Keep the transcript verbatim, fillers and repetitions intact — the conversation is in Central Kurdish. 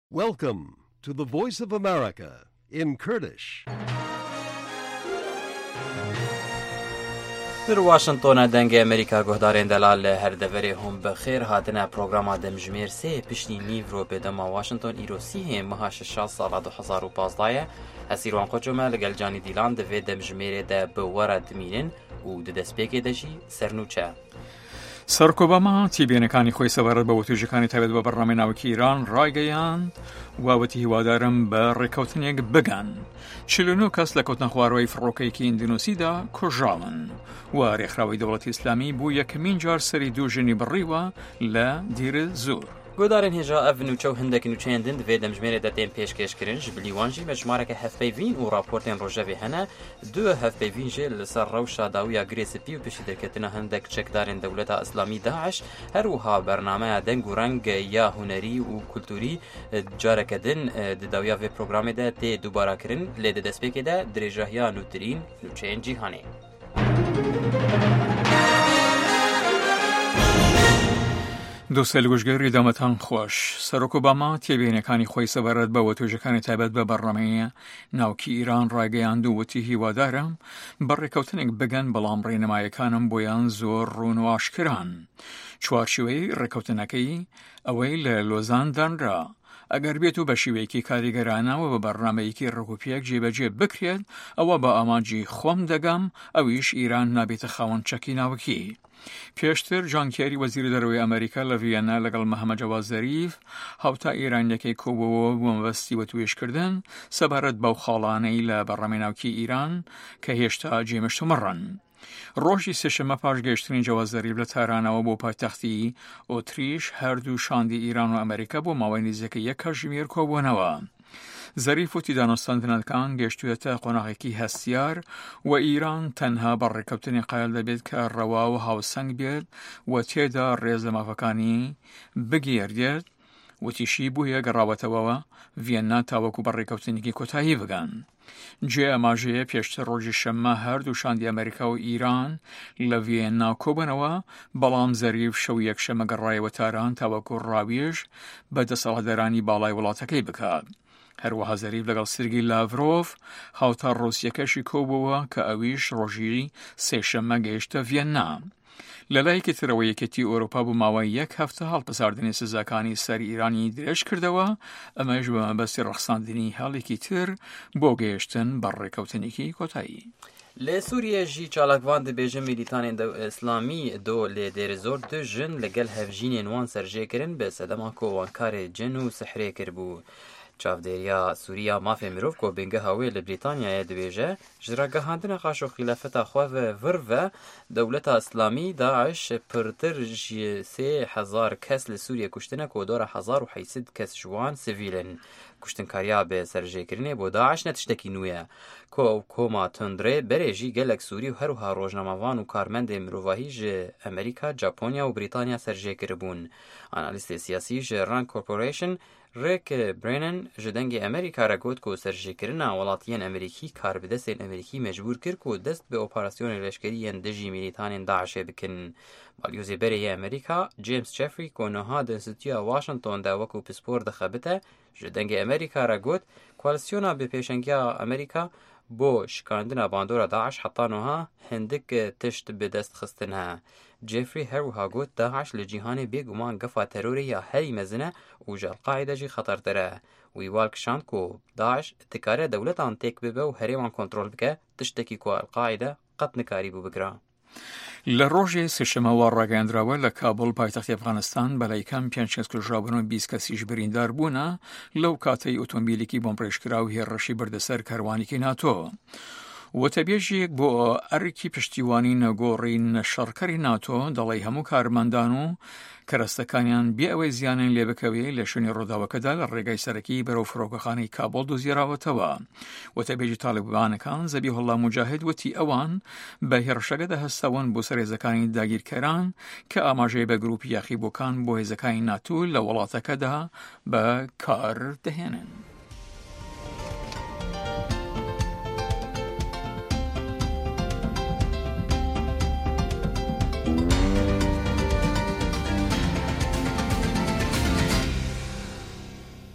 Welcome to the Voice of America in Kurdish. در واشنطن دنگ امریکا گهدارین دلال هر دوری هم بخیر هاتنا پروگرام دمجمیر سه پشتی نیو رو به دما واشنطن ایروسی هم مها شش سال دو هزار و پانزده اسیروان قجمه لگل جانی دیلان دوی دمجمیر ده بورد مینن و ددسپیک دجی سرنوچه سەرۆک ئۆباما تیبێنەکانی خۆی سەبارەت بە وەتوێژەکانی تایبەت بە بەڕێوەی ناوەکی ئیران ڕایگەیاند وابەتی هیوادارم بە ڕێکەوتنێک بگەن. چل و نۆ کەس لە کەوتنە خوارەوەی فڕۆکەیەکی ئیندۆنێسیادا کوژراون و ڕێکخراوەی دەوڵەتی ئیسلامی بوو یەکەمین جار سەری دوو ژنی بڕیوە لە دیرە زۆر. گودارن هجا اف نوچو هندک نوچندن دوی دمجمیر دتیم پیشکش کرن جبلی وانجی مجموعه که هفپیوین و راپورتن روجاوی هنه دو هفپیوین جل لسر روشا داویا گریسپی و پیش درکتنا هندک چکدارن دولت اسلامی داعش هر وها برنامه دنگ و رنگ یا هنری و کلتوری جارکدن داویا و پروگرام ده تی دوباره کرن لید دسپیک ده درجهیا نوترین نوچین جهانی. دۆستە لە گوشتگەری دامەتان خۆش. سەرۆک ئۆباما تێبینەکانی خۆی سەبارەت بە وەتوێژەکانی تایبەت بە بەڕێوەی ناوکی ئیران ڕایگەیاند و وتی هیوادارم بە ڕێکەوتنێک بگەن بەڵام ڕێنمایەکانم بۆیان زۆر ڕوون و ئاشکران. چوارچێوەی ڕێکەوتنەکەی ئەوەی لە لۆزان دانرا ئەگەر بێت و بە شێوەیەکی کاریگەرانەوە بە بەڕنامەیەکی ڕێکوپێک جێبەجێ بکرێت ئەوە بە ئامانجی خۆم دەگەم ئەویش ئیران نابێتە خاوەن چەکی ناوکی. پێشتر جان کێری وەزیری دەرەوەی ئەمریکا لە ڤیەنا لەگەڵ مەحەمەد جەواد زەریف هاوتا ئیرانیەکەی کۆبووەوە بۆ مەبەستی وەتوێژکردن سەبارەت بەو خاڵانەی لە بەڕێوەی ناوکی ئیران کە هێشتا جێمشتومڕن. ڕۆژی سێشەممە پاش گەیشتنی جەواد زەریف لە تارانەوە بۆ پایتەختی ئۆتریش هەردوو شاندی ئیران و ئەمریکا بۆ ماوەی نزیکە یەک کاتژمێر کۆبوونەوە. زەریف وتی دانوستاندنەکان گەشتوێتە قۆناغێکی هەستیار و ئیران تەنها بە ڕێکەوتنی قایل دەبێت کە ڕەوا و هاوسەنگ بێت و تێدا ڕێز لە مافەکانی بگێردێت وتیشی بوویە گەڕاوەتەوەوە ڤیەنا تاوەکو بە ڕێکەوتنێکی کۆتایی بگەن. جێ ئەماژەیە پێشتر ڕۆژی شەممە هەردوو شاندی ئەمریکا و ئیران لە ڤیەنا کۆبنەوە بەڵام زەریف شەو یەکشەممە گەڕایەوە تاران تاوەکو ڕاویش بە دەسەڵاتدارانی باڵای وڵاتەکەی بکات. هەروەها زەریف لەگەڵ سرگی لاڤرۆڤ هاوتا ڕۆسیەکەشی کۆبووە کە ئەویش ڕۆژی سێشەممە گەیشتە ڤیەنا. لە لایەکی ترەوە یەکێتی ئۆروپا بوو ماوەی یەک هەفتە هەڵپەساردنی سزاکانی سەر ئیرانی درێژ کردەوە ئەمەش بە مەبەستی ڕەخساندنی هەڵێکی تر بۆ گەیشتن بە ڕێکەوتنێکی کۆتایی. لە سووریە ژی چالاکوان دەبێژە میلیتانên ئیسلامی دۆ لێ دێرە زۆر دو ژن لەگەل هەڤژینên wan serjêkirin bi sedema ku wankarê cin û sihirê kiribû. چاودێریا سووریا مافێ مرۆڤ کۆبنگەها wê li Brîtanyayê dibêje ji ragihandina xaş û xîlafeta xwe ve vir ve dewleta Îslamî Daeş pirtir ji sê hezar kes li Sûriyê kuştine ku dora hezar û heysid kes ji wan sivîl in. Kuştinkariya bi serjêkirinê bo Daeş ne tiştekî nû ye. Ku ew koma tundrê berê jî gelek Sûrî û herwiha rojnamavan û karmendên mirovahî ji Amerîka, Japonya û Brîtanya serjêkiribûn. Analîstê siyasî ji Rand Corporation Rick Brennan ji dengê Amerîka re got ku serjêkirina welatiyên Amerîkî kar bi destên Amerîkî mecbûr kir ku dest bi operasyonê leşkeriyên dijî milîtanên Daişê bikin. Balyozê berê yê Amerîka James Jeffrey ku niha di Înstitûya Washington de wekû pispor dixebite ji dengê Amerîka re got koalîsyona bi pêşengiya Amerîka bo şikandina bandora Daeş heta niha hindik tişt bi dest xistin he. Jeffrey herwiha got Daeş li cîhanê bêguman gefa terorê ya herî mezin e û ji Elqaîde jî xetertir e. Wî wal kişand ku Daeş dikare dewletan têk bibe û herê wan kontrol bike tiştekî ku Elqaîde qet nikarîbû bikira. لە ڕۆژێ سێشەمەوە ڕاگەیاندراوە لە کابڵ پایتەختی ئەفغانستان بەلایکەم پێنج کەس کوژرابوون و بیست کەسیش بریندار بوونە لەو کاتەی ئۆتۆمبیلێکی بۆمبڕێژکرا و هێرشی بردەسەر کاروانێکی ناتۆ. وتەبێژێک بۆ ئەرکی پشتیوانی نەگۆڕی نەشەڕکەری ناتۆ دەڵێی هەموو کارمەندان و کەرەستەکانیان بێ ئەوەی زیانیان لێ بکەوێ لە شوێنی ڕووداوەکەدا لە ڕێگای سەرەکی بەرەو فڕۆکەخانەی کابڵ دۆزیراوەتەوە. وتەبێژی تالیبانەکان زەبیحوڵڵا موجاهید وتی ئەوان بە هێرشەکە دەهەستەون بۆ سەر هێزەکانی داگیرکەران کە ئاماژەی بە گروپی یاخیبووکان بۆ هێزەکانی ناتۆ لە وڵاتەکەدا بە کار دەهێنن.